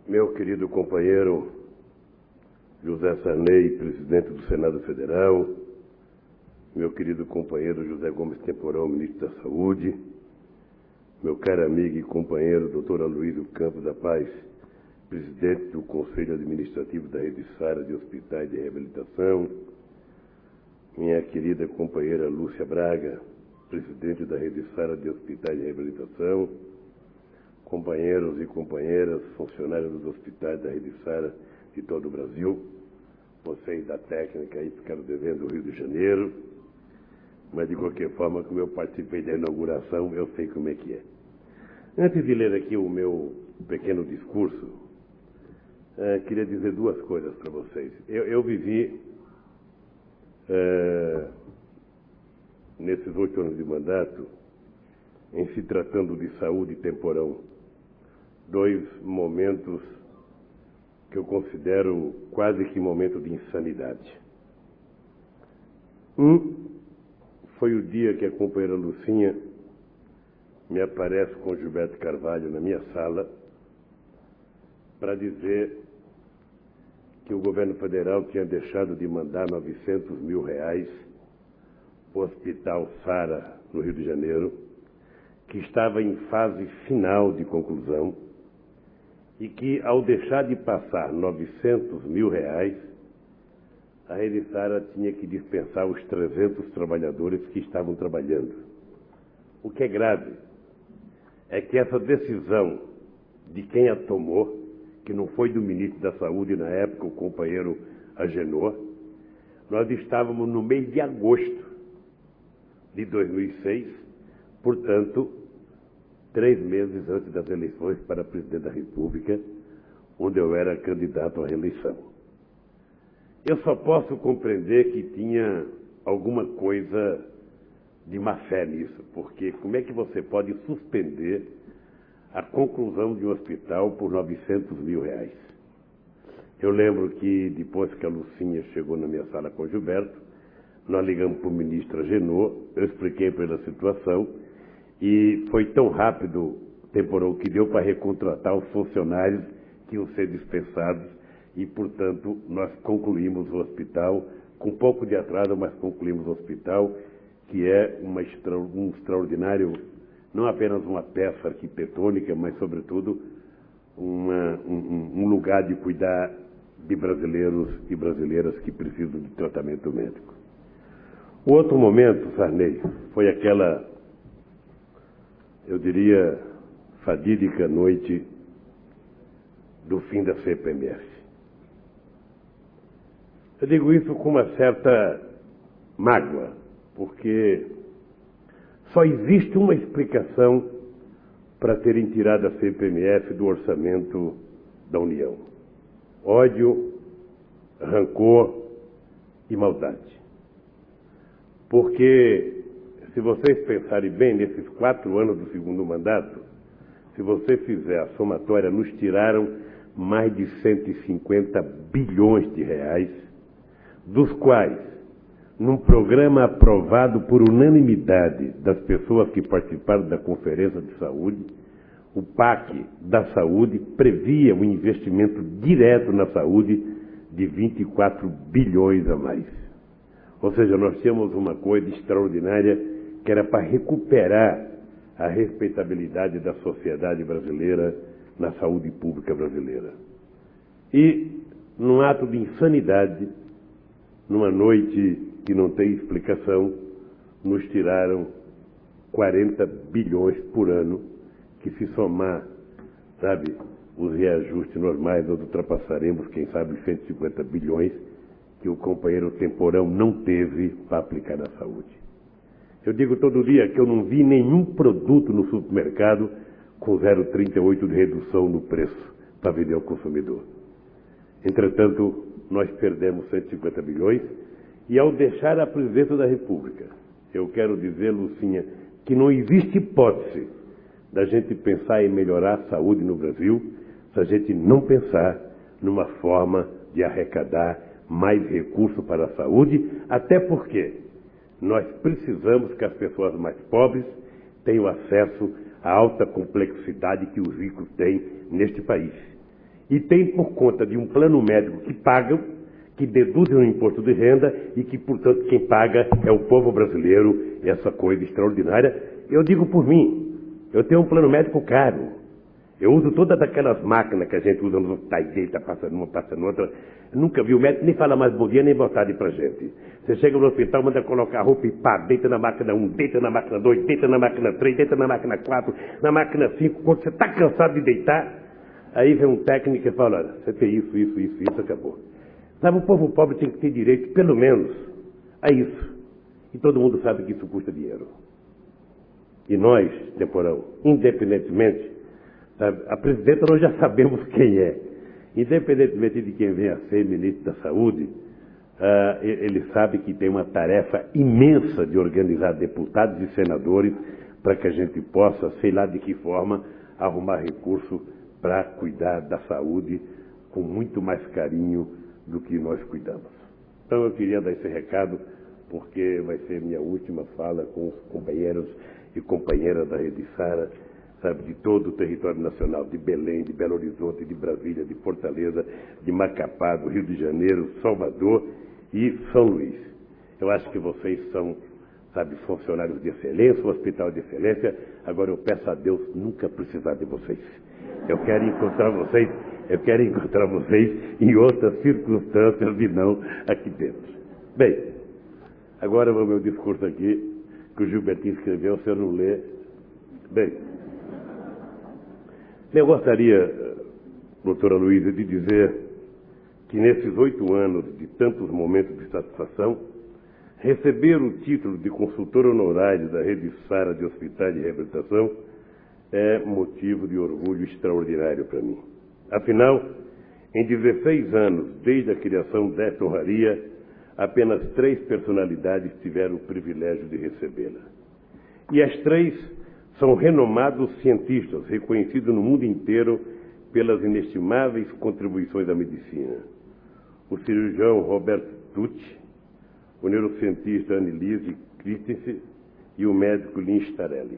Meu querido companheiro José Sarney, presidente do Senado Federal, meu querido companheiro José Gomes Temporão, ministro da Saúde, meu caro amigo e companheiro Dr. Aloysio Campos da Paz, presidente do Conselho Administrativo da Rede Sara de Hospitais de Reabilitação, minha querida companheira Lúcia Braga, presidente da Rede Sara de Hospitais de Reabilitação, companheiros e companheiras, funcionários dos hospitais da Rede Sara de todo o Brasil, vocês da técnica aí ficaram devendo o Rio de Janeiro, mas de qualquer forma, como eu participei da inauguração, eu sei como é que é. Antes de ler aqui o meu pequeno discurso, queria dizer duas coisas para vocês. Eu vivi, nesses 8 anos de mandato, em se tratando de saúde e Temporão, 2 momentos que eu considero quase que momento de insanidade. Foi o dia que a companheira Lucinha me aparece com Gilberto Carvalho na minha sala para dizer que o governo federal tinha deixado de mandar R$900 mil para o Hospital Sara, no Rio de Janeiro, que estava em fase final de conclusão e que, ao deixar de passar R$900 mil, a Rede Sara tinha que dispensar os 300 trabalhadores que estavam trabalhando. O que é grave é que essa decisão de quem a tomou, que não foi do ministro da Saúde na época, o companheiro Agenor, nós estávamos no mês de agosto de 2006, portanto, 3 meses antes das eleições para presidente da República, onde eu era candidato à reeleição. Eu só posso compreender que tinha alguma coisa de má fé nisso, porque como é que você pode suspender a conclusão de um hospital por R$900 mil? Eu lembro que depois que a Lucinha chegou na minha sala com o Gilberto, nós ligamos para o ministro Agenor, eu expliquei para ele a situação, e foi tão rápido, Temporão, que deu para recontratar os funcionários que iam ser dispensados e, portanto, nós concluímos o hospital, com um pouco de atraso, mas concluímos o hospital, que é um extraordinário, não apenas uma peça arquitetônica, mas, sobretudo, um lugar de cuidar de brasileiros e brasileiras que precisam de tratamento médico. O outro momento, Sarney, foi aquela, eu diria, fatídica noite do fim da CPMF. Eu digo isso com uma certa mágoa, porque só existe uma explicação para terem tirado a CPMF do orçamento da União: ódio, rancor e maldade. Porque, se vocês pensarem bem, nesses 4 anos do segundo mandato, se você fizer a somatória, nos tiraram mais de 150 bilhões de reais, dos quais, num programa aprovado por unanimidade das pessoas que participaram da Conferência de Saúde, o PAC da Saúde previa um investimento direto na saúde de 24 bilhões a mais. Ou seja, nós tínhamos uma coisa extraordinária que era para recuperar a respeitabilidade da sociedade brasileira na saúde pública brasileira. E, num ato de insanidade, numa noite que não tem explicação, nos tiraram 40 bilhões por ano, que, se somar, sabe, os reajustes normais, nós ultrapassaremos, quem sabe, 150 bilhões que o companheiro Temporão não teve para aplicar na saúde. Eu digo todo dia que eu não vi nenhum produto no supermercado com 0,38 de redução no preço para vender ao consumidor. Entretanto, nós perdemos 150 bilhões e, ao deixar a presidência da República, eu quero dizer, Lucinha, que não existe hipótese da gente pensar em melhorar a saúde no Brasil se a gente não pensar numa forma de arrecadar mais recursos para a saúde, até porque nós precisamos que as pessoas mais pobres tenham acesso à alta complexidade que os ricos têm neste país. e tem por conta de um plano médico que pagam, que deduzem o imposto de renda e que, portanto, quem paga é o povo brasileiro, essa coisa extraordinária. Eu digo por mim, eu tenho um plano médico caro. Eu uso todas aquelas máquinas que a gente usa nos hospitais, deita, passa numa, passa noutra. Nunca vi o médico nem falar mais bom dia, nem botar de pra gente. Você chega no hospital, manda colocar a roupa e pá, deita na máquina 1, deita na máquina 2, deita na máquina 3, deita na máquina 4, na máquina 5. Quando você está cansado de deitar, aí vem um técnico e fala, olha, você tem isso, acabou. Sabe, o povo pobre tem que ter direito, pelo menos, a isso. E todo mundo sabe que isso custa dinheiro. E nós, Temporão, independentemente, sabe, a presidenta nós já sabemos quem é. Independentemente de quem venha a ser ministro da Saúde, ele sabe que tem uma tarefa imensa de organizar deputados e senadores para que a gente possa, sei lá de que forma, arrumar recurso para cuidar da saúde com muito mais carinho do que nós cuidamos. Então eu queria dar esse recado, porque vai ser minha última fala com os companheiros e companheiras da Rede Sara, sabe, de todo o território nacional, de Belém, de Belo Horizonte, de Brasília, de Fortaleza, de Macapá, do Rio de Janeiro, Salvador e São Luís. Eu acho que vocês são, sabe, funcionários de excelência, um hospital de excelência. Agora eu peço a Deus nunca precisar de vocês. Eu quero encontrar vocês em outras circunstâncias e não aqui dentro. Bem, agora o meu discurso aqui, que o Gilbertinho escreveu, se eu não ler. Bem, eu gostaria, doutora Luísa, de dizer que nesses 8 anos de tantos momentos de satisfação, receber o título de consultor honorário da Rede Sara de Hospitais de Reabilitação é motivo de orgulho extraordinário para mim. Afinal, em 16 anos, desde a criação desta honraria, apenas 3 personalidades tiveram o privilégio de recebê-la. E as 3 são renomados cientistas, reconhecidos no mundo inteiro pelas inestimáveis contribuições à medicina. O cirurgião Roberto Tucci, o neurocientista Annelise Christensen e o médico Lin Starelli.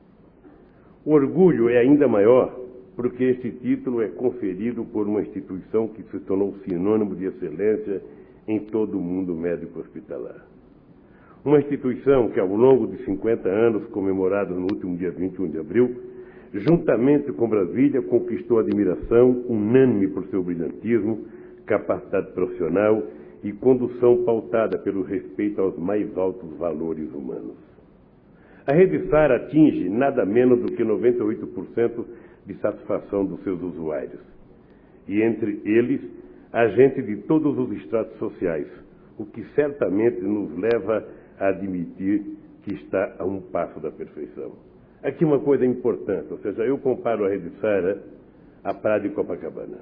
O orgulho é ainda maior porque este título é conferido por uma instituição que se tornou sinônimo de excelência em todo o mundo médico hospitalar. Uma instituição que, ao longo de 50 anos, comemorados no último dia 21 de abril, juntamente com Brasília, conquistou admiração unânime por seu brilhantismo, capacidade profissional e condução pautada pelo respeito aos mais altos valores humanos. A Rede Sara atinge nada menos do que 98% de satisfação dos seus usuários. E entre eles, há gente de todos os estratos sociais, o que certamente nos leva a admitir que está a um passo da perfeição. Aqui uma coisa importante, ou seja, eu comparo a Rede Sara à Praia de Copacabana.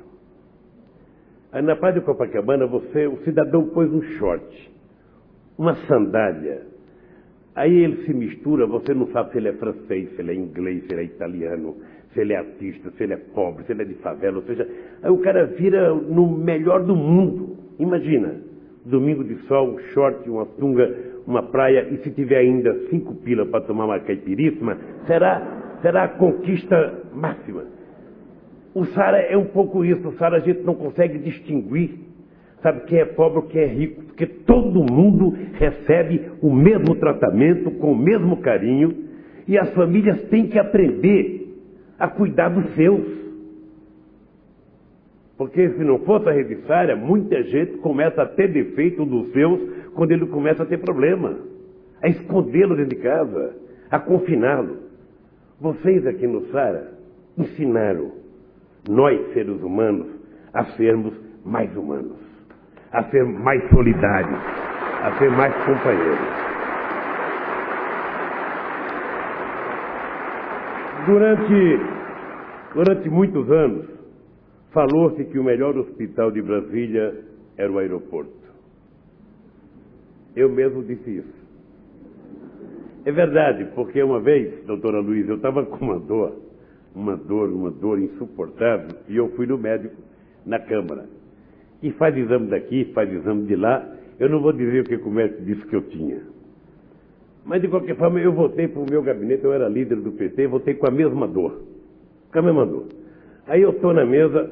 Aí na Praia de Copacabana, o cidadão pôs um short, uma sandália. Aí ele se mistura, você não sabe se ele é francês, se ele é inglês, se ele é italiano, se ele é artista, se ele é pobre, se ele é de favela, ou seja, aí o cara vira no melhor do mundo. Imagina, domingo de sol, short, uma sunga, uma praia, e se tiver ainda 5 pila para tomar uma caipiríssima, será a conquista máxima. O Sara é um pouco isso. O Sara a gente não consegue distinguir, sabe, quem é pobre ou quem é rico, porque todo mundo recebe o mesmo tratamento, com o mesmo carinho, e as famílias têm que aprender a cuidar dos seus. Porque se não fosse a Rede Sara, muita gente começa a ter defeito dos seus quando ele começa a ter problema, a escondê-lo dentro de casa, a confiná-lo. Vocês aqui no Sara ensinaram nós, seres humanos, a sermos mais humanos, a ser mais solidários, a ser mais companheiros. Durante muitos anos, falou-se que o melhor hospital de Brasília era o aeroporto. Eu mesmo disse isso. É verdade, porque uma vez, doutora Luísa, eu estava com uma dor insuportável, e eu fui no médico, na Câmara. E faz exame daqui, faz exame de lá. Eu não vou dizer o que o médico disse que eu tinha. Mas, de qualquer forma, eu voltei para o meu gabinete, eu era líder do PT, voltei com a mesma dor. Com a mesma dor. Aí eu estou na mesa,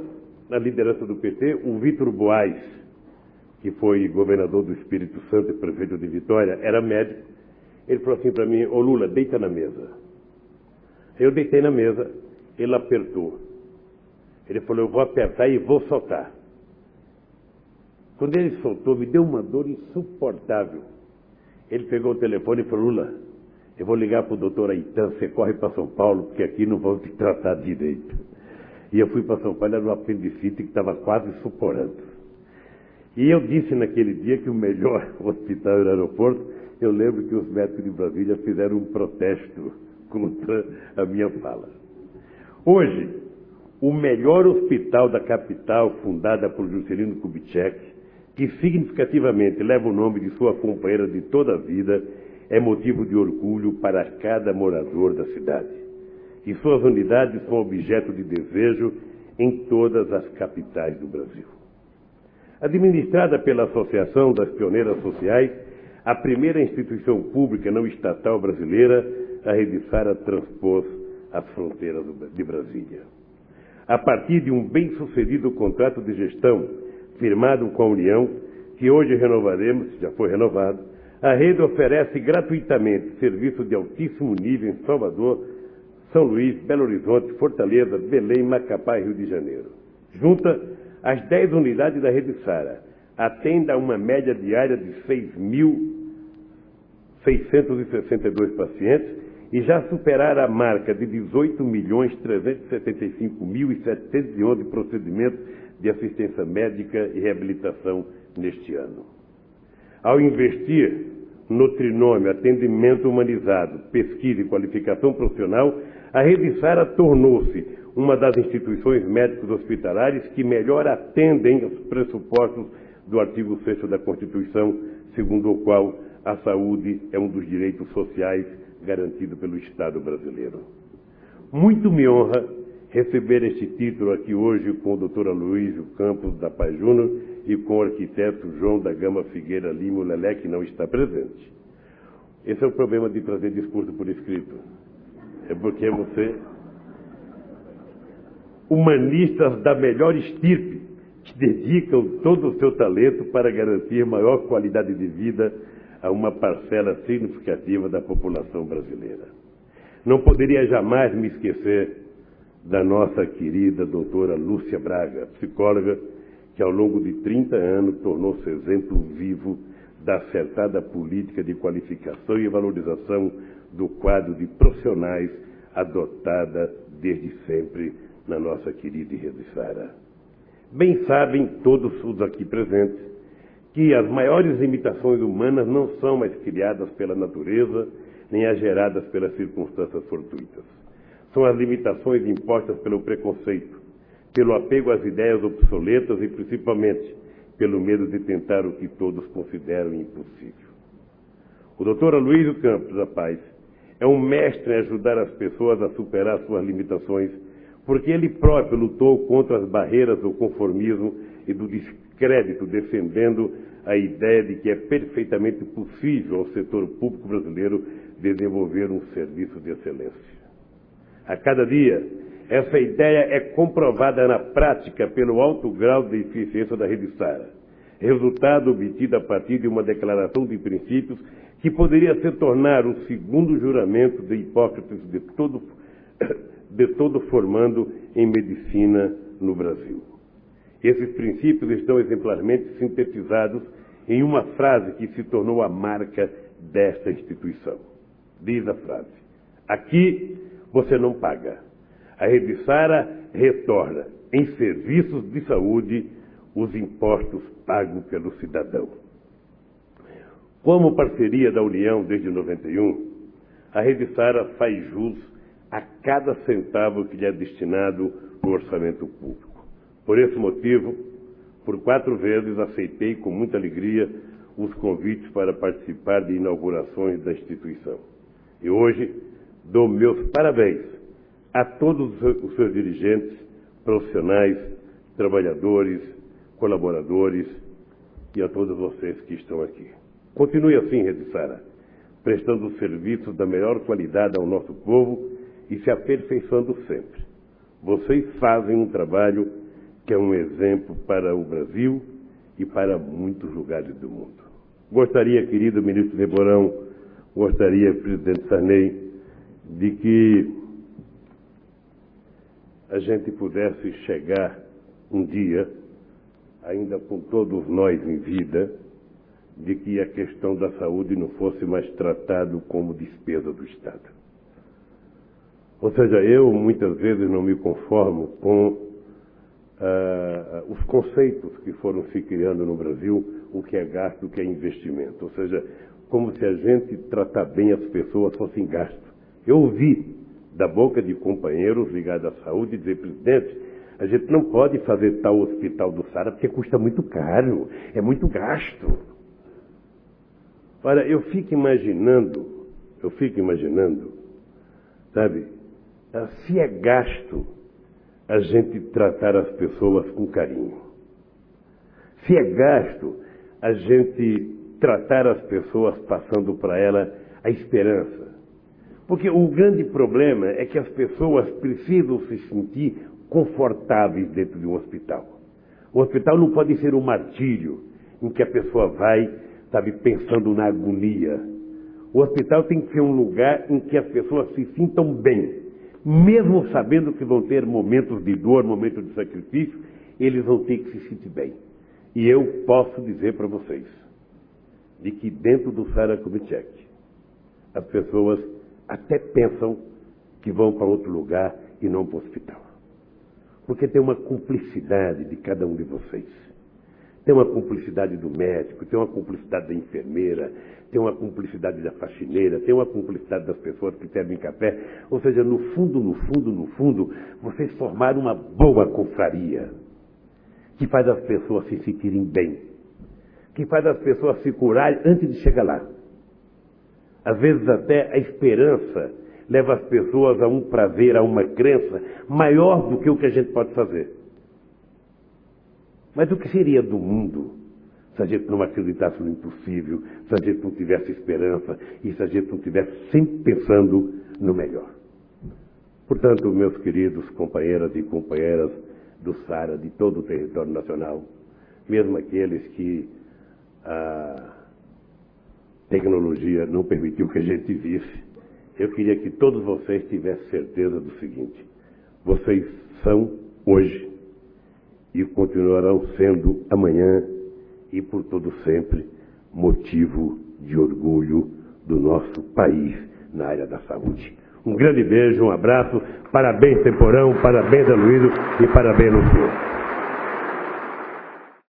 na liderança do PT, o Vítor Boaz, que foi governador do Espírito Santo e prefeito de Vitória, era médico. Ele falou assim para mim: ô Lula, deita na mesa. Eu deitei na mesa, ele apertou. Ele falou: eu vou apertar e vou soltar. Quando ele soltou, me deu uma dor insuportável. Ele pegou o telefone e falou: Lula, eu vou ligar para o doutor Aitan, você corre para São Paulo, porque aqui não vão te tratar direito. E eu fui para São Paulo, era um apendicite que estava quase suporando. E eu disse naquele dia que o melhor hospital era o aeroporto. Eu lembro que os médicos de Brasília fizeram um protesto contra a minha fala. Hoje, o melhor hospital da capital, fundada por Juscelino Kubitschek, que significativamente leva o nome de sua companheira de toda a vida, é motivo de orgulho para cada morador da cidade. E suas unidades são objeto de desejo em todas as capitais do Brasil. Administrada pela Associação das Pioneiras Sociais, a primeira instituição pública não estatal brasileira, a Rede Sara transpôs as fronteiras de Brasília. A partir de um bem-sucedido contrato de gestão firmado com a União, que hoje renovaremos, já foi renovado, a rede oferece gratuitamente serviço de altíssimo nível em Salvador, São Luís, Belo Horizonte, Fortaleza, Belém, Macapá e Rio de Janeiro. Junta as 10 unidades da Rede Sara, atende a uma média diária de 6.662 pacientes e já superará a marca de 18.375.711 procedimentos de assistência médica e reabilitação neste ano. Ao investir no trinômio atendimento humanizado, pesquisa e qualificação profissional, a Rede Sara tornou-se uma das instituições médicos hospitalares que melhor atendem os pressupostos do artigo 6º da Constituição, segundo o qual a saúde é um dos direitos sociais garantido pelo Estado brasileiro. Muito me honra receber este título aqui hoje com o Dr. Aloysio Campos da Paz Júnior e com o arquiteto João da Gama Figueira Lima, o Lelé, que não está presente. Esse é o problema de trazer discurso por escrito. É porque você, humanistas da melhor estirpe, que dedicam todo o seu talento para garantir maior qualidade de vida a uma parcela significativa da população brasileira. Não poderia jamais me esquecer da nossa querida doutora Lúcia Braga, psicóloga, que ao longo de 30 anos tornou-se exemplo vivo da acertada política de qualificação e valorização do quadro de profissionais adotada desde sempre na nossa querida Rede Sara. Bem sabem todos os aqui presentes que as maiores limitações humanas não são mais criadas pela natureza, nem as geradas pelas circunstâncias fortuitas. São as limitações impostas pelo preconceito, pelo apego às ideias obsoletas e, principalmente, pelo medo de tentar o que todos consideram impossível. O Dr. Aloysio Campos da Paz é um mestre em ajudar as pessoas a superar suas limitações, porque ele próprio lutou contra as barreiras do conformismo e do descrédito, defendendo a ideia de que é perfeitamente possível ao setor público brasileiro desenvolver um serviço de excelência. A cada dia, essa ideia é comprovada na prática pelo alto grau de eficiência da Rede Sara, resultado obtido a partir de uma declaração de princípios que poderia se tornar o segundo juramento de Hipócrates de todo formando em medicina no Brasil. Esses princípios estão exemplarmente sintetizados em uma frase que se tornou a marca desta instituição. Diz a frase: aqui você não paga. A Rede Sara retorna em serviços de saúde os impostos pagos pelo cidadão. Como parceria da União desde 91, a Rede Sara faz jus a cada centavo que lhe é destinado no orçamento público. Por esse motivo, por 4 vezes aceitei com muita alegria os convites para participar de inaugurações da instituição. E hoje dou meus parabéns a todos os seus dirigentes, profissionais, trabalhadores, colaboradores e a todos vocês que estão aqui. Continue assim, Rede Sara, prestando serviços da melhor qualidade ao nosso povo e se aperfeiçoando sempre. Vocês fazem um trabalho que é um exemplo para o Brasil e para muitos lugares do mundo. Gostaria, querido ministro Reborão, gostaria, presidente Sarney, de que a gente pudesse chegar um dia, ainda com todos nós em vida, de que a questão da saúde não fosse mais tratado como despesa do Estado. Ou seja, eu muitas vezes não me conformo com os conceitos que foram se criando no Brasil, o que é gasto, o que é investimento. Ou seja, como se a gente tratar bem as pessoas fosse gasto. Eu ouvi da boca de companheiros ligados à saúde dizer, presidente, a gente não pode fazer tal hospital do Sara porque custa muito caro, é muito gasto. Olha, eu fico imaginando, sabe, se é gasto a gente tratar as pessoas com carinho. Se é gasto a gente tratar as pessoas passando para ela a esperança. Porque o grande problema é que as pessoas precisam se sentir confortáveis dentro de um hospital. O hospital não pode ser um martírio em que a pessoa vai, sabe, pensando na agonia. O hospital tem que ser um lugar em que as pessoas se sintam bem. Mesmo sabendo que vão ter momentos de dor, momentos de sacrifício, eles vão ter que se sentir bem. E eu posso dizer para vocês, de que dentro do Sara Kubitschek, as pessoas até pensam que vão para outro lugar e não para o hospital. Porque tem uma cumplicidade de cada um de vocês. Tem uma cumplicidade do médico, tem uma cumplicidade da enfermeira, tem uma cumplicidade da faxineira, tem uma cumplicidade das pessoas que servem café. Ou seja, no fundo, vocês formaram uma boa confraria que faz as pessoas se sentirem bem, que faz as pessoas se curarem antes de chegar lá. Às vezes até a esperança leva as pessoas a um prazer, a uma crença maior do que o que a gente pode fazer. Mas o que seria do mundo se a gente não acreditasse no impossível, se a gente não tivesse esperança e se a gente não estivesse sempre pensando no melhor? Portanto, meus queridos companheiras e companheiras do Sara, de todo o território nacional, mesmo aqueles que a tecnologia não permitiu que a gente visse, eu queria que todos vocês tivessem certeza do seguinte: vocês são hoje e continuarão sendo amanhã e por todo sempre motivo de orgulho do nosso país na área da saúde. Um grande beijo, um abraço, parabéns Temporão, parabéns Aloysio e parabéns Luciano.